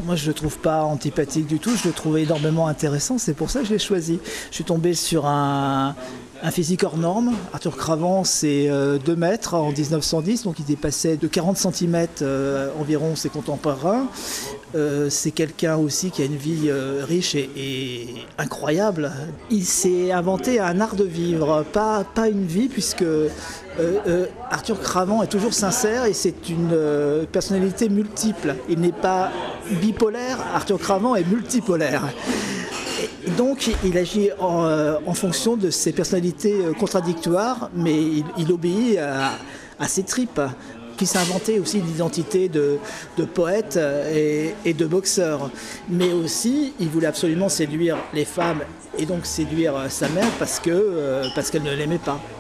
moi je le trouve pas antipathique du tout, je le trouve énormément intéressant, c'est pour ça que je l'ai choisi. Je suis tombé sur un physique hors norme. Arthur Cravant, c'est 2 mètres en 1910, donc il dépassait de 40 cm environ ses contemporains. C'est quelqu'un aussi qui a une vie riche et incroyable. Il s'est inventé un art de vivre, pas une vie, puisque Arthur Cravant est toujours sincère et c'est une personnalité multiple. Il n'est pas bipolaire, Arthur Cravant est multipolaire. Et donc il agit en fonction de ses personnalités contradictoires, mais il obéit à ses tripes. Qui s'est inventé aussi une identité de poète et de boxeur. Mais aussi, il voulait absolument séduire les femmes et donc séduire sa mère parce qu'elle ne l'aimait pas.